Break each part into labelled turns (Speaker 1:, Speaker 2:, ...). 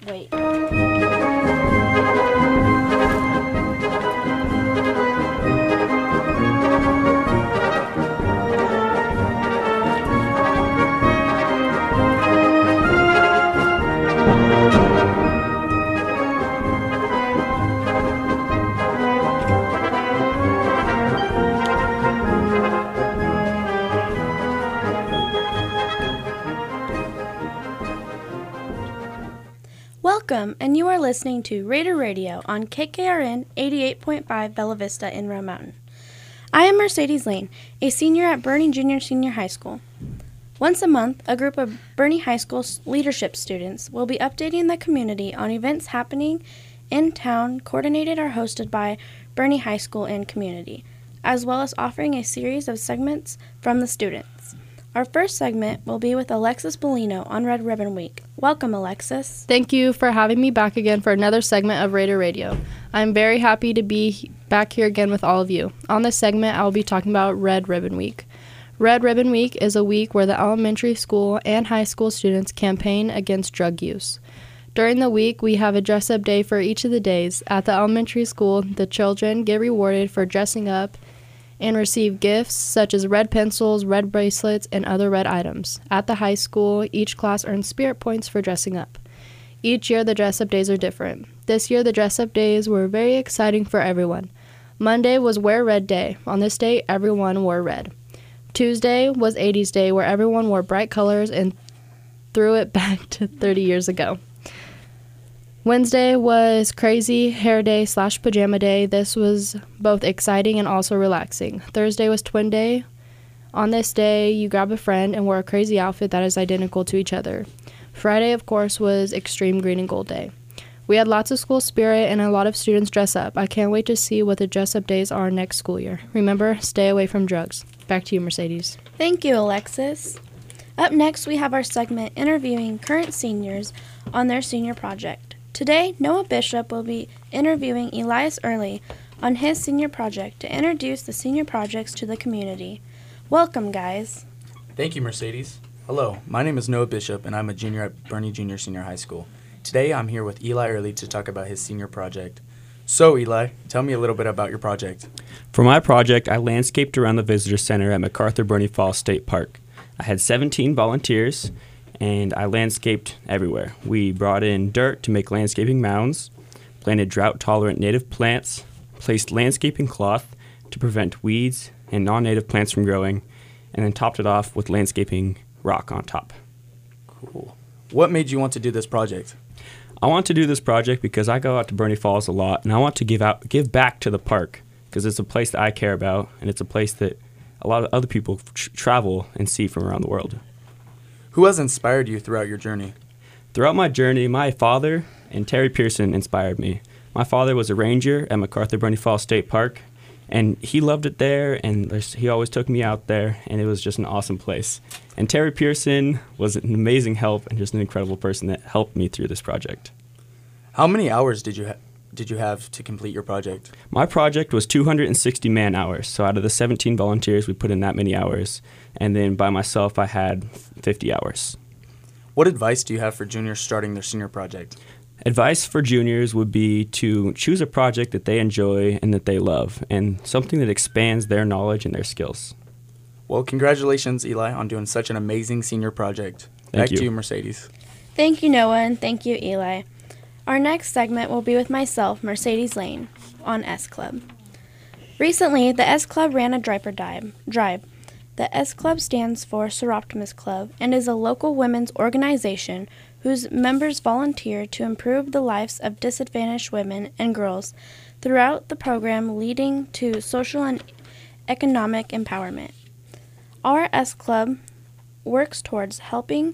Speaker 1: Wait. Welcome, and you are listening to Raider Radio on KKRN 88.5 Bella Vista in Round Mountain. I am Mercedes Lane, a senior at Boerne Junior Senior High School. Once a month, a group of Boerne High School leadership students will be updating the community on events happening in town, coordinated or hosted by Boerne High School and community, as well as offering a series of segments from the students. Our first segment will be with Alexis Bellino on Red Ribbon Week. Welcome, Alexis.
Speaker 2: Thank you for having me back again for another segment of Raider Radio. I'm very happy to be back here again with all of you. On this segment, I will be talking about Red Ribbon Week. Red Ribbon Week is a week where the elementary school and high school students campaign against drug use. During the week, we have a dress-up day for each of the days. At the elementary school, the children get rewarded for dressing up and receive gifts such as red pencils, red bracelets, and other red items. At the high school, each class earns spirit points for dressing up. Each year, the dress-up days are different. This year, the dress-up days were very exciting for everyone. Monday was Wear Red Day. On this day, everyone wore red. Tuesday was 80s Day, where everyone wore bright colors and threw it back to 30 years ago. Wednesday was Crazy Hair Day / Pajama Day. This was both exciting and also relaxing. Thursday was Twin Day. On this day, you grab a friend and wear a crazy outfit that is identical to each other. Friday, of course, was Extreme Green and Gold Day. We had lots of school spirit and a lot of students dress up. I can't wait to see what the dress-up days are next school year. Remember, stay away from drugs. Back to you, Mercedes.
Speaker 1: Thank you, Alexis. Up next, we have our segment interviewing current seniors on their senior project. Today, Noah Bishop will be interviewing Elias Early on his senior project to introduce the senior projects to the community. Welcome, guys.
Speaker 3: Thank you, Mercedes. Hello, my name is Noah Bishop, and I'm a junior at Boerne Junior Senior High School. Today, I'm here with Eli Early to talk about his senior project. So, Eli, tell me a little bit about your project.
Speaker 4: For my project, I landscaped around the visitor center at MacArthur Boerne Falls State Park. I had 17 volunteers, and I landscaped everywhere. We brought in dirt to make landscaping mounds, planted drought-tolerant native plants, placed landscaping cloth to prevent weeds and non-native plants from growing, and then topped it off with landscaping rock on top.
Speaker 3: Cool. What made you want to do this project?
Speaker 4: I want to do this project because I go out to Boerne Falls a lot, and I want to give back to the park because it's a place that I care about, and it's a place that a lot of other people travel and see from around the world.
Speaker 3: Who has inspired you throughout your journey?
Speaker 4: Throughout my journey, my father and Terry Pearson inspired me. My father was a ranger at MacArthur Boerne Falls State Park, and he loved it there, and he always took me out there, and it was just an awesome place. And Terry Pearson was an amazing help and just an incredible person that helped me through this project.
Speaker 3: How many hours did you have to complete your project?
Speaker 4: My project was 260 man-hours, so out of the 17 volunteers, we put in that many hours. And then by myself, I had 50 hours.
Speaker 3: What advice do you have for juniors starting their senior project?
Speaker 4: Advice for juniors would be to choose a project that they enjoy and that they love, and something that expands their knowledge and their skills.
Speaker 3: Well, congratulations, Eli, on doing such an amazing senior project.
Speaker 4: Thank you.
Speaker 3: Back to you, Mercedes.
Speaker 1: Thank you, Noah, and thank you, Eli. Our next segment will be with myself, Mercedes Lane, on S Club. Recently, the S Club ran a diaper drive. The S Club stands for Seroptimus Club and is a local women's organization whose members volunteer to improve the lives of disadvantaged women and girls throughout the program, leading to social and economic empowerment. Our S Club works towards helping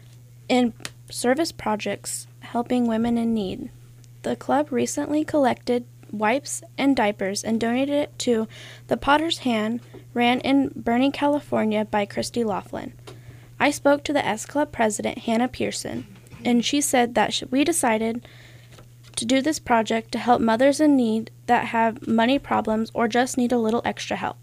Speaker 1: in service projects helping women in need. The club recently collected wipes and diapers and donated it to the Potter's Hand, ran in Boerne, California by Christy Laughlin. I spoke to the S Club president, Hannah Pearson, and she said that we decided to do this project to help mothers in need that have money problems or just need a little extra help.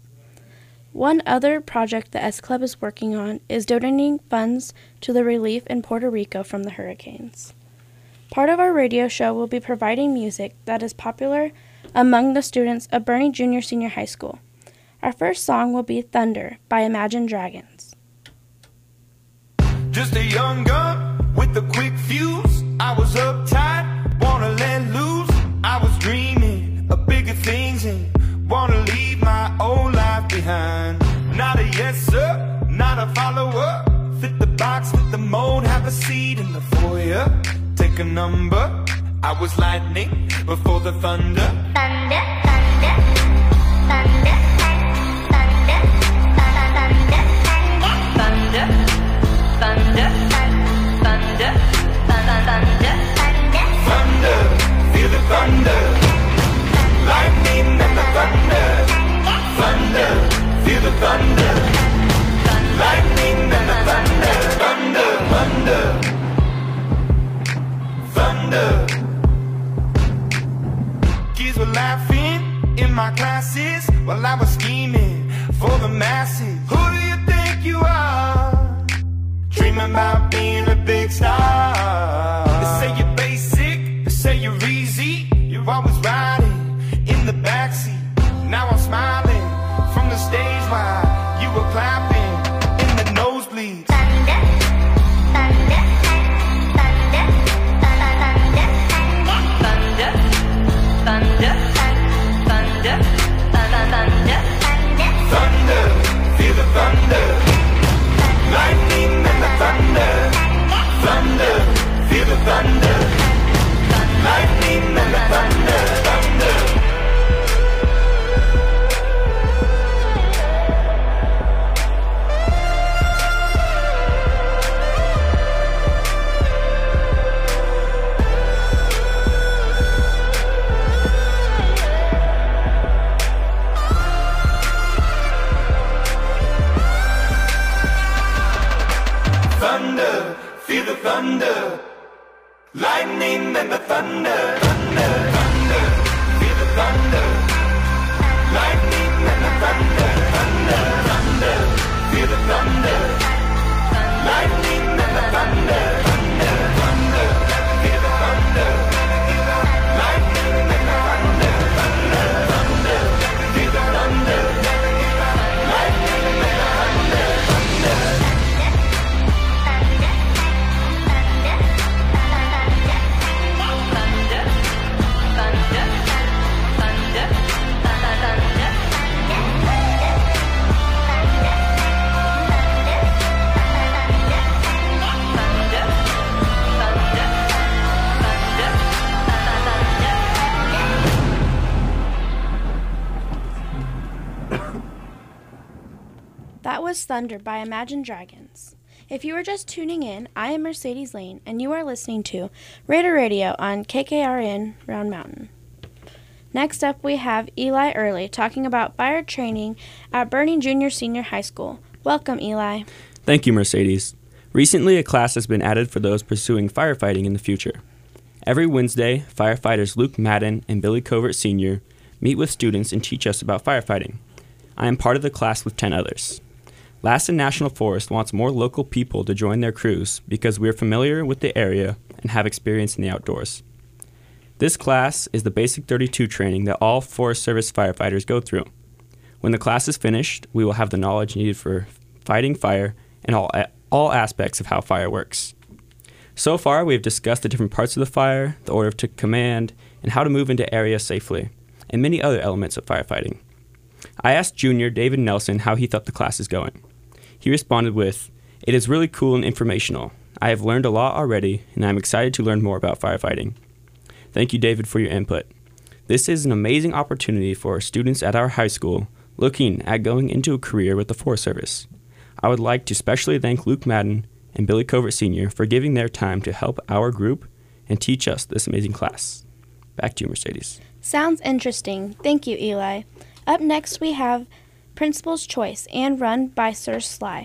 Speaker 1: One other project the S Club is working on is donating funds to the relief in Puerto Rico from the hurricanes. Part of our radio show will be providing music that is popular among the students of Bernie Junior Senior High School. Our first song will be Thunder by Imagine Dragons.
Speaker 5: Just a young gun with a quick fuse. I was uptight, wanna let loose. I was dreaming of bigger things and wanna leave my old life behind. Not a yes sir, not a follower. Fit the box, fit the mold, have a seat in the foyer. Take a number. I was lightning before the thunder.
Speaker 6: Thunder, thunder, thunder, thunder, thunder, thunder, thunder, thunder, thunder,
Speaker 5: Thunder, feel the thunder. Lightning and the thunder. Thunder, feel the thunder. Lightning and the thunder. Thunder, thunder, thunder. Kids were laughing in my classes while I was scheming for the masses. Who do you think you are? Dreaming about being a big star. They say you're basic, they say you're easy. You're always riding in the backseat. Now I'm smiling from the stage while you were clapping in the nosebleeds.
Speaker 6: thunder, thunder, thunder, thunder, thunder, thunder, thunder, thunder,
Speaker 5: Thunder, feel the thunder. Lightning and the thunder. Thunder, feel the thunder. Lightning and the thunder. Thunder. Thunder, feel the thunder. Lightning and the thunder. Thunder, thunder, feel the thunder. Lightning and the thunder. Thunder, thunder, feel the thunder. Lightning and the thunder. Thunder, thunder, feel the thunder. Lightning and the thunder. Thunder, thunder, feel the thunder. Lightning and the thunder. Thunder.
Speaker 1: That was Thunder by Imagine Dragons. If you are just tuning in, I am Mercedes Lane, and you are listening to Raider Radio on KKRN Round Mountain. Next up, we have Eli Early talking about fire training at Bernie Junior Senior High School. Welcome, Eli.
Speaker 4: Thank you, Mercedes. Recently, a class has been added for those pursuing firefighting in the future. Every Wednesday, firefighters Luke Madden and Billy Covert Sr. meet with students and teach us about firefighting. I am part of the class with 10 others. Lassen National Forest wants more local people to join their crews because we are familiar with the area and have experience in the outdoors. This class is the Basic 32 training that all Forest Service firefighters go through. When the class is finished, we will have the knowledge needed for fighting fire and all aspects of how fire works. So far, we have discussed the different parts of the fire, the order to command, and how to move into areas safely, and many other elements of firefighting. I asked Junior David Nelson how he thought the class is going. He responded with, "It is really cool and informational. I have learned a lot already, and I am excited to learn more about firefighting." Thank you, David, for your input. This is an amazing opportunity for students at our high school looking at going into a career with the Forest Service. I would like to especially thank Luke Madden and Billy Covert Sr. for giving their time to help our group and teach us this amazing class. Back to you, Mercedes.
Speaker 1: Sounds interesting. Thank you, Eli. Up next, we have Principal's Choice and Run by Sir Sly.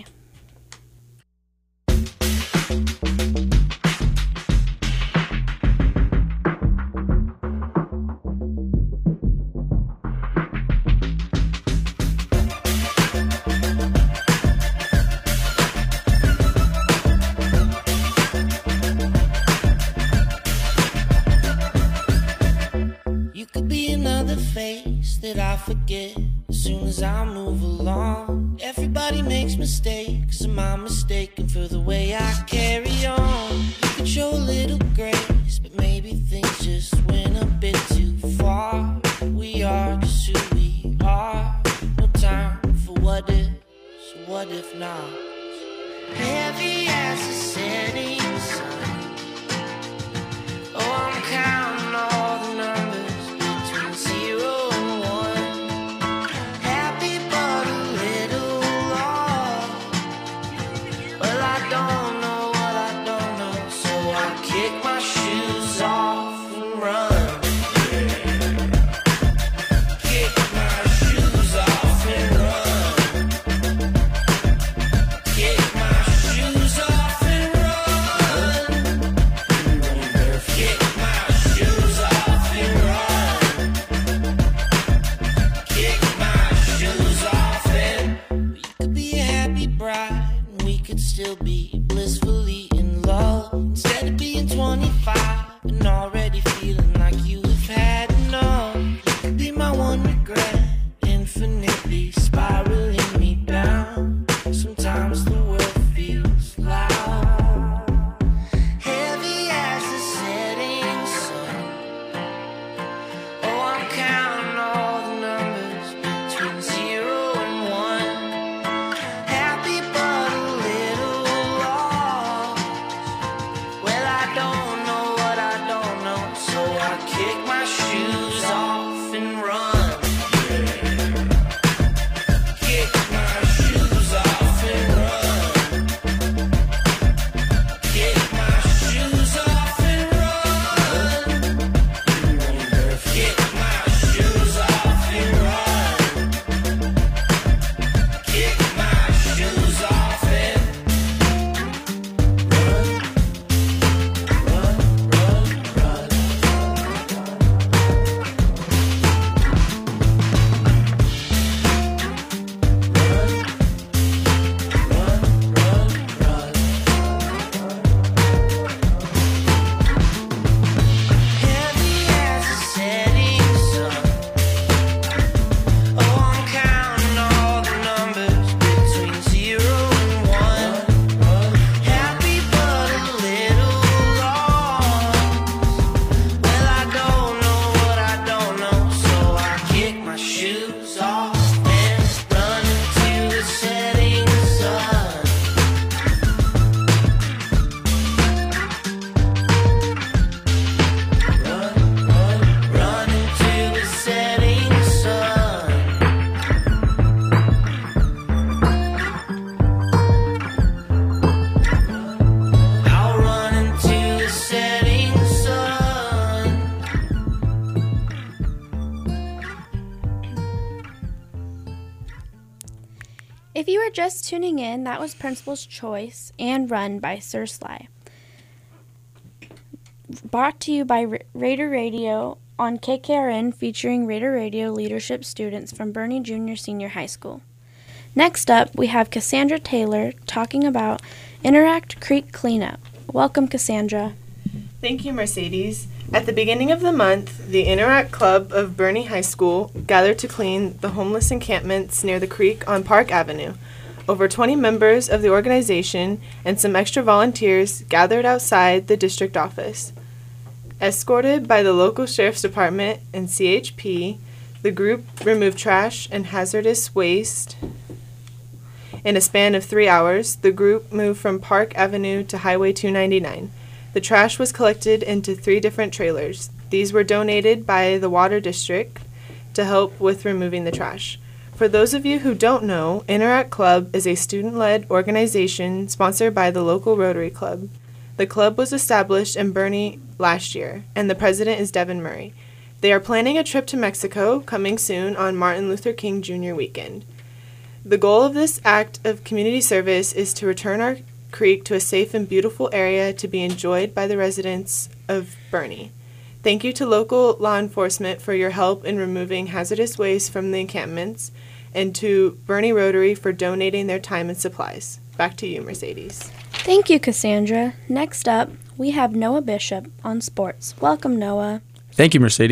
Speaker 7: face that I forget as soon as I move along. Everybody makes mistakes, am I mistaken for the way I carry on? You could show a little grace, but maybe things just went a bit too far. We are just who we are, no time for what if, so what if not? Heavy as a setting sun. Oh, I'm counting all the numbers between 0 and 1. Happy but a little lost. Well, I don't know what I don't know, so I kick my shoes off and run. Kick my shoes off and run. Kick my shoes off and run. Kick my shoes off and run. Kick my shoes off and we could be a happy bride, and we could still be blissfully in love. Instead of being 25 and already feeling like you have had enough. You could be my one regret, infinitely spiraling me down. Sometimes the world feels loud. Heavy as the setting sun. Oh, I'm counting all the numbers between 0 and 1. Happy but a little lost. Well, I don't know what I don't know, so I kick my shoes off and run. Kick my shoes off and run. Kick my shoes off and run. Kick my shoes off and run. Kick my shoes off and heavy as a setting sun. Oh, I'm counting all the numbers between 0 and 1. Happy but a little lost. Well, I don't know what I don't know, so I kick my shoes off and run into the setting sun. Run into the setting sun. I'll run into the setting sun.
Speaker 1: If you were just tuning in, that was Principal's Choice and Run by Sir Sly. Brought to you by Raider Radio on KKRN, featuring Raider Radio leadership students from Bernie Junior Senior High School. Next up, we have Cassandra Taylor talking about Interact Creek Cleanup. Welcome, Cassandra.
Speaker 8: Thank you, Mercedes. At the beginning of the month, the Interact Club of Bernie High School gathered to clean the homeless encampments near the creek on Park Avenue. Over 20 members of the organization and some extra volunteers gathered outside the district office. Escorted by the local sheriff's department and CHP, the group removed trash and hazardous waste. In a span of 3 hours, the group moved from Park Avenue to Highway 299. The trash was collected into 3 different trailers. These were donated by the Water District to help with removing the trash. For those of you who don't know, Interact Club is a student-led organization sponsored by the local Rotary Club. The club was established in Bernie last year, and the president is Devin Murray. They are planning a trip to Mexico coming soon on Martin Luther King Jr. weekend. The goal of this act of community service is to return our creek to a safe and beautiful area to be enjoyed by the residents of Bernie. Thank you to local law enforcement for your help in removing hazardous waste from the encampments, and to Bernie Rotary for donating their time and supplies. Back to you, Mercedes.
Speaker 1: Thank you, Cassandra. Next up, we have Noah Bishop on sports. Welcome, Noah.
Speaker 3: Thank you, Mercedes.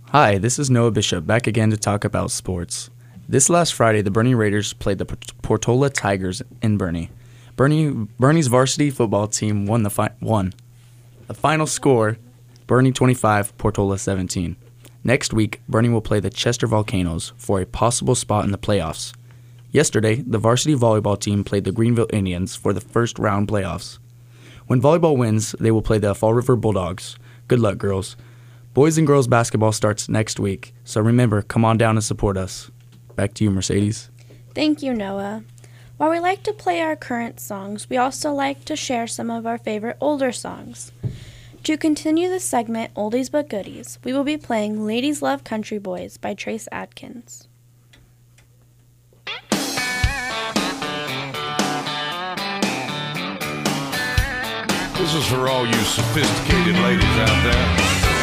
Speaker 3: Hi, this is Noah Bishop, back again to talk about sports. This last Friday, the Bernie Raiders played the Portola Tigers in Bernie. Bernie's varsity football team won. The final score, Bernie 25, Portola 17. Next week, Bernie will play the Chester Volcanoes for a possible spot in the playoffs. Yesterday, the varsity volleyball team played the Greenville Indians for the first round playoffs. When volleyball wins, they will play the Fall River Bulldogs. Good luck, girls. Boys and girls basketball starts next week, so remember, come on down and support us. Back to you, Mercedes.
Speaker 1: Thank you, Noah. While we like to play our current songs, we also like to share some of our favorite older songs. To continue the segment Oldies But Goodies, we will be playing Ladies Love Country Boys by Trace Adkins.
Speaker 9: This is for all you sophisticated ladies out there.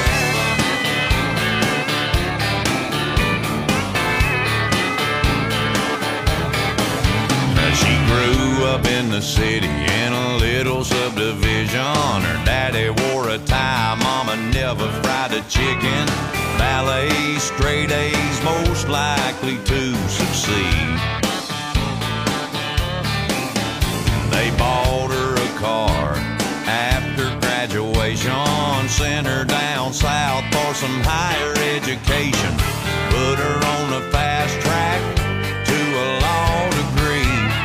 Speaker 9: She grew up in the city in a little subdivision. Her daddy wore a tie, mama never fried a chicken. Ballet, straight A's, most likely to succeed. They bought her a car after graduation, sent her down south for some higher education, put her on a fast track to a law degree.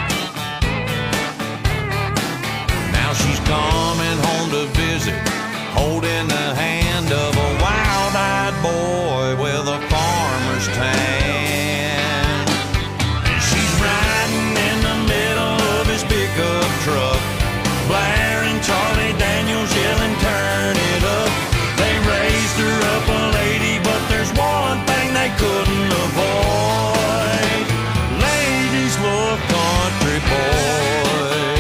Speaker 9: She's coming home to visit, holding the hand of a wild-eyed boy with a farmer's tan. And she's riding in the middle of his pickup truck, blaring Charlie Daniels, yelling, turn it up. They raised her up a lady, but there's one thing they couldn't avoid. Ladies love country boys.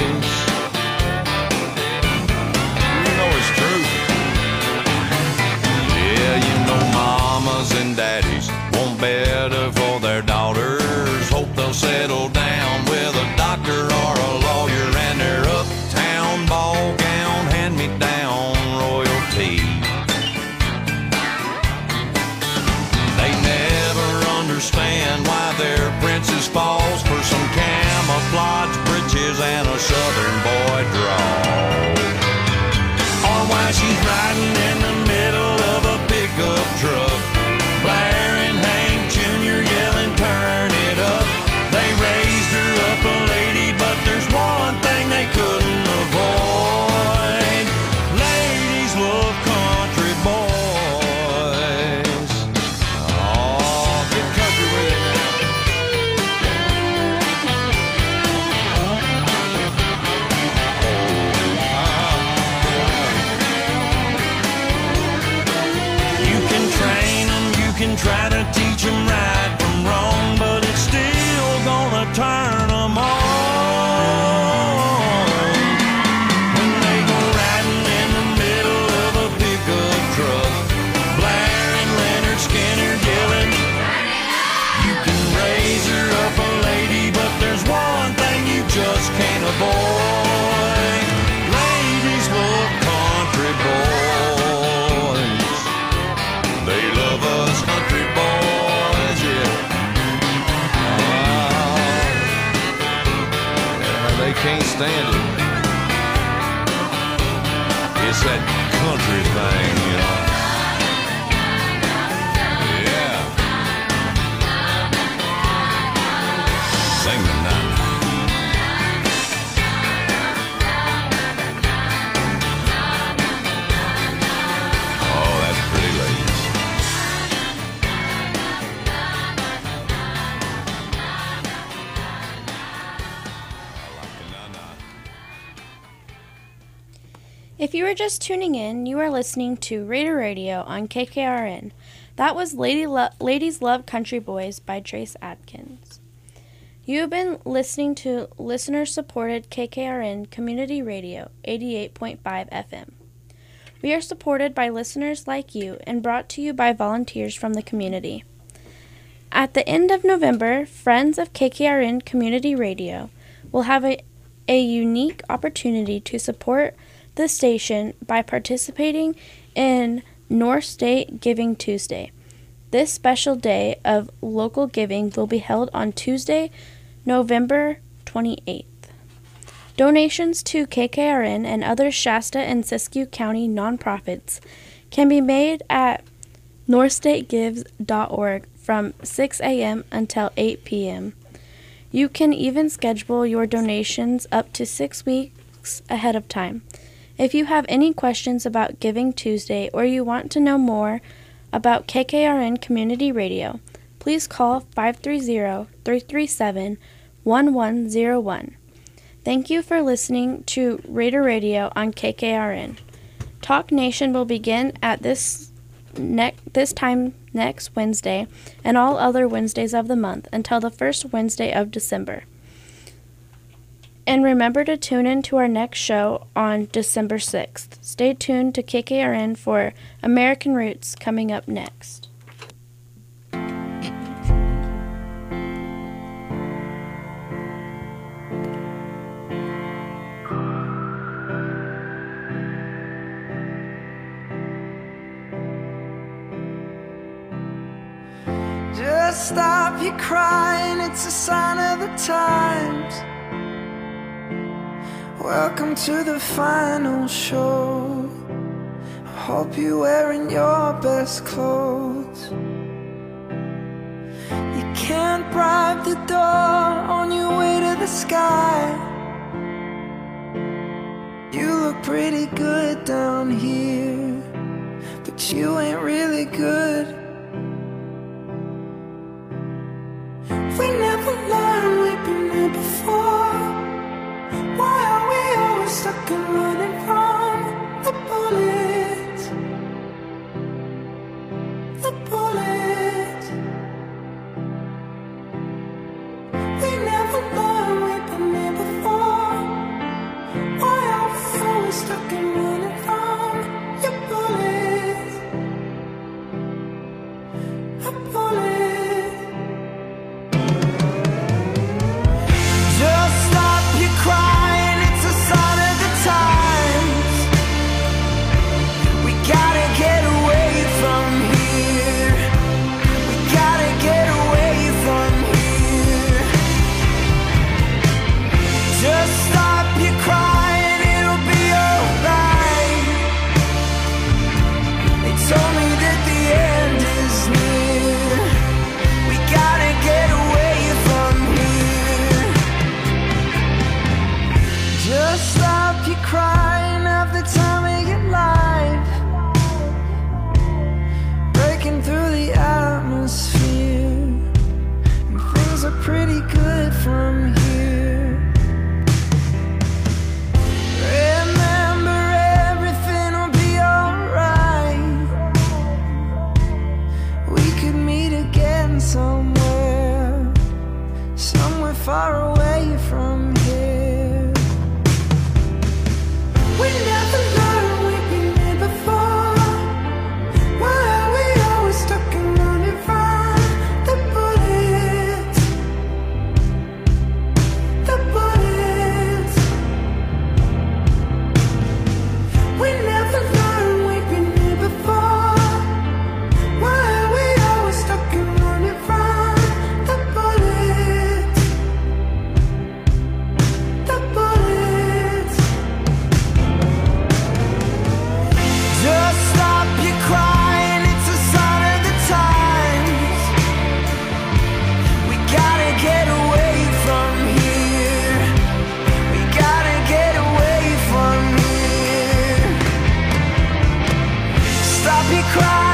Speaker 9: And daddies want better for their daughters. Hope they'll settle down with a doctor or a lawyer, and their uptown ball gown hand-me-down royalty. They never understand why their princess falls for some camouflage breeches and a southern boy drawl, or why she's riding in the middle of a pickup truck, blaring Hank Jr., yelling, turn it up. They raised her up a lady, but there's one thing they couldn't avoid. Ladies love country boys. Oh, get country with it now. You can train them, you can try to teach them right from wrong, but it's still gonna turn them on. When they go riding in the middle of a pickup truck, blaring Leonard Skinner, yelling, you can raise her up a lady, but there's one thing you just can't avoid. Ladies love country boys. They love us country boys, yeah. Yeah, they can't stand it. It's that country thing, you know. Yeah. Sing the night. Oh, that's pretty, ladies.
Speaker 1: If you are just tuning in, you are listening to Raider Radio on KKRN. That was Ladies Love Country Boys by Trace Adkins. You have been listening to listener-supported KKRN Community Radio 88.5 FM. We are supported by listeners like you and brought to you by volunteers from the community. At the end of November, Friends of KKRN Community Radio will have a unique opportunity to support the station by participating in North State Giving Tuesday. This special day of local giving will be held on Tuesday, November 28th. Donations to KKRN and other Shasta and Siskiyou County nonprofits can be made at northstategives.org from 6 a.m. until 8 p.m. You can even schedule your donations up to 6 weeks ahead of time. If you have any questions about Giving Tuesday or you want to know more about KKRN Community Radio, please call 530-337-1101. Thank you for listening to Raider Radio on KKRN. Talk Nation will begin at this time next Wednesday and all other Wednesdays of the month until the first Wednesday of December. And remember to tune in to our next show on December 6th. Stay tuned to KKRN for American Roots coming up next.
Speaker 10: Just stop your crying, it's a sign of the times. Welcome to the final show. I hope you're wearing your best clothes. You can't bribe the door on your way to the sky. You look pretty good down here, but you ain't really good. We never learned, we've been here before. Why are we always stuck and running from the bullets? The bullets. We never learned, we've been here before. Why are we always stuck and running from your bullets? The bullets. Just stop your crying, it's a sign of the times. We gotta get away from here. We gotta get away from here. Just stop your crying, it'll be alright. They told me that the end is near. We gotta get away from here. Just stop your crying, have the time of your life. Breaking through the atmosphere, and things are pretty good from here. Remember, everything will be alright. We could meet again somewhere, somewhere far away from here. We never learned, we've been here before. Why are we always stuck and running from the bullets? The bullets. We never learned, we've been here before. Why are we always stuck and running from the bullets? The bullets. Just stop your crying, it's a sign of the times. We gotta get away from here. We gotta get away from here. Stop your crying.